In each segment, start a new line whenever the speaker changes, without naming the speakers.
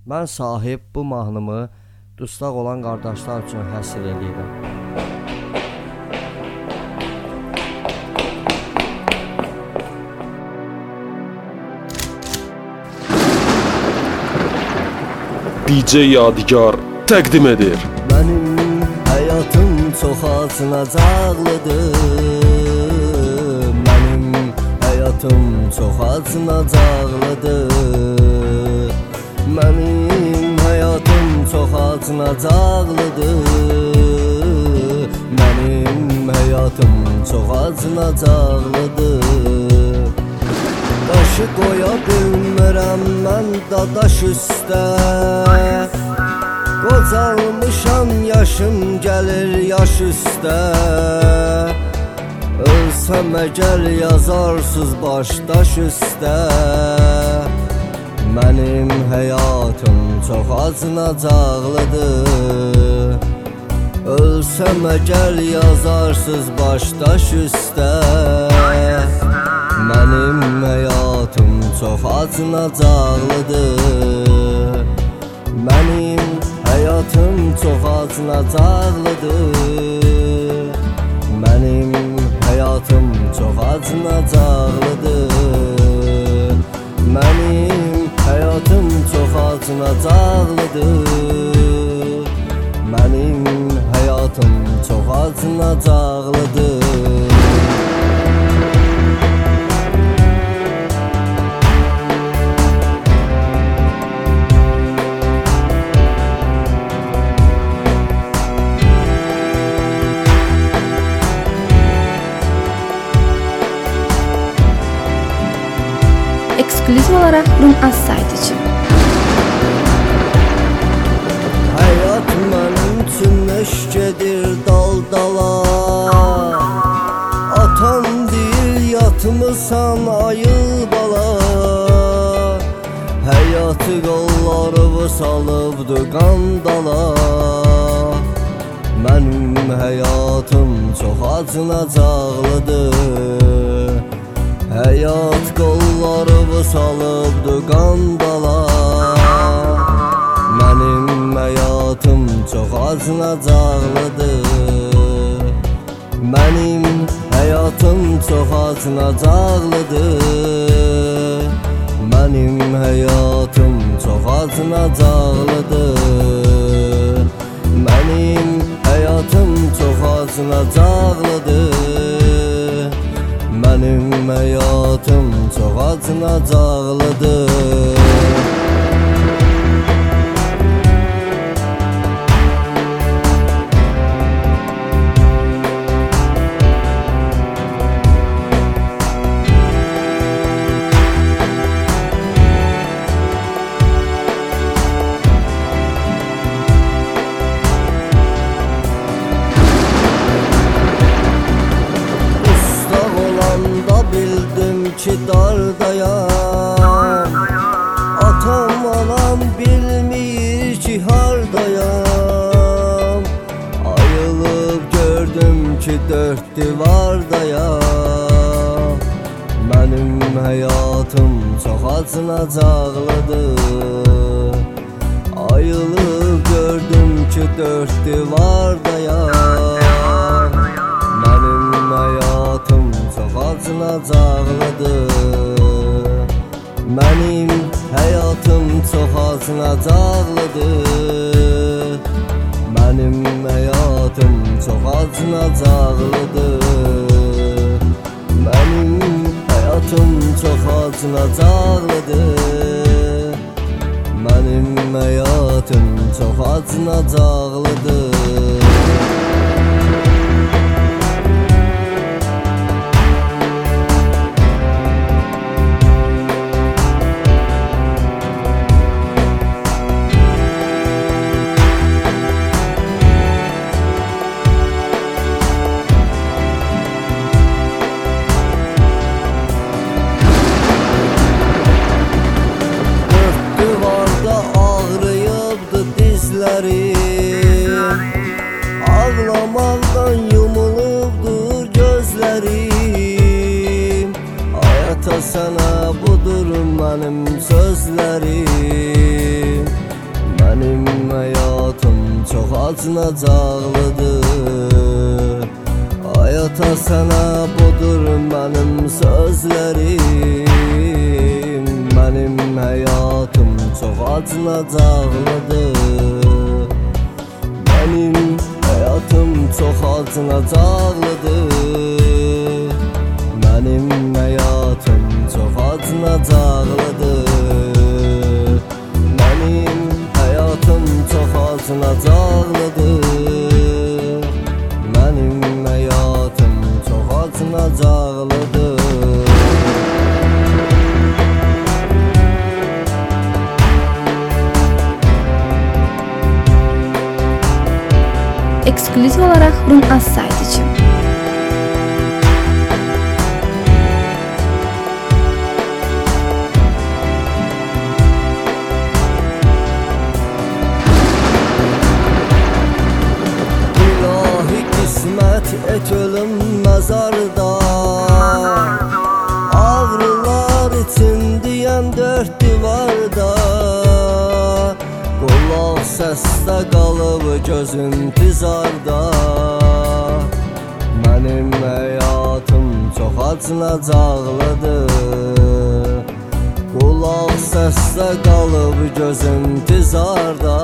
Mən sahib bu mahnımı dustaq olan qardaşlar üçün həsr edirəm.
DJ Yadigar təqdim edir.
Mənim həyatım çox acınacaqlıdır. Mənim həyatım çox acınacaqlıdır. Mənim həyatım çox acınacaqlıdır. Mənim həyatım çox acınacaqlıdır. Daşı qoya bilmirəm mən dadaş üstə. Qocalmışam, yaşım gəlir yaş üstə. Ölsəm əgər yazarsız başdaş üstə. Mənim həyatım çox acınacaqlıdır. Ölsəm əgər yazarsız başdaş üstə. Mənim həyatım çox acınacaqlıdır. Mənim həyatım çox acınacaqlıdır. Mənim həyatım çox acınacaqlıdır. Mənim həyatım çox acınacaqlıdır. Mənim həyatım çox acınacaqlıdır.
Eksklüziv olaraq Rum Az saytı üçün.
Həyat mənim üçün eş gedir dal-dala. Atam deyir yatmısan ayıl bala. Həyatı qollarımı salıbdı qandala. Mənim həyatım çox acınacaqlıdır. Həyat qollarımı salıbdı qandala. Mənim həyatım çox acınacaqlıdır. Mənim həyatım çox acınacaqlıdır. Mənim həyatım çox acınacaqlıdır. Mənim həyatım çox acınacaqlıdır. Mənim həyatım çox acınacaqlıdır. Bildim ki dardayam. Atam anam bilmir ki hardayam. Ayılıb gördüm ki dörd divardayam. Mənim həyatım çox acınacaqlıdır. Ayılıb gördüm ki dörd divardayam. Mənim həyatım çox acınacaqlıdır. Mənim həyatım çox acınacaqlıdır. Mənim həyatım çox acınacaqlıdır. Mənim həyatım çox acınacaqlıdır. Mənim həyatım çox acınacaqlıdır. Dörd divarda ağrıyıbdı dizlərim. acınacaqlıdır. Ay ata sənə budur mənim sözlərim. Mənim həyatım çox acınacaqlıdır. Mənim həyatım çox acınacaqlıdır. Mənim həyatım çox acınacaqlıdır. Mənim həyatım çox acınacaqlıdır. Mənim həyatım çox acınacaqlıdır.
Eksklüziv olaraq Rum Az sayt üçün.
İlahi qismət et ölüm məzarda, ağrılar için deyən dörd divarda. Qulaq səsdə qalıb gözüm tizarda. Mənim həyatım çox acınacaqlıdır. Qulaq səsdə qalıb gözüm tizarda.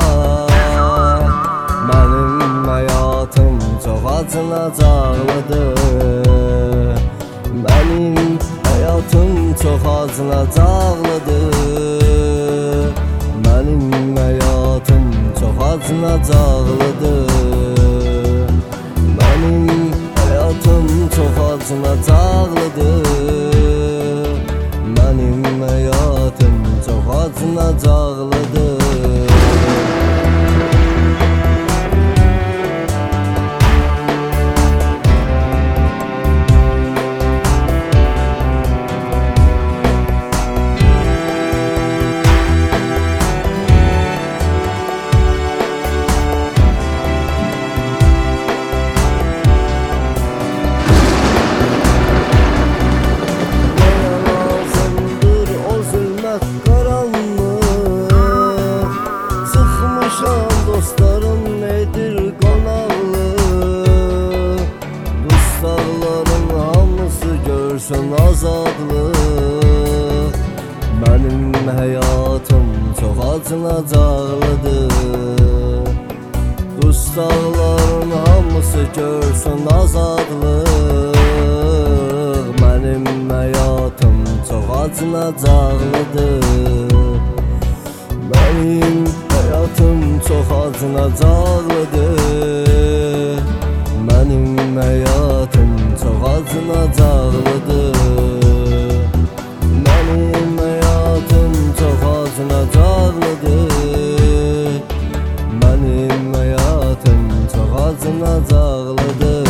Mənim həyatım çox acınacaqlıdır. Mənim həyatım çox acınacaqlıdır. Mənim həyatım çox acınacaqlıdır. Mənim həyatım çox acınacaqlıdır. Mənim həyatım çox acınacaqlıdır. Dostlarım nedir qonaqlıq? Dostlarım hamısı görsün azadlıq. Mənim həyatım çox acınacaqlıdır. Dostlarım hamısı görsün azadlıq. Mənim həyatım çox acınacaqlıdır. Mənim həyatım çox acınacaqlıdır. Mənim həyatım çox acınacaqlıdır. Mənim həyatım çox acınacaqlıdır. Mənim həyatım çox acınacaqlıdır.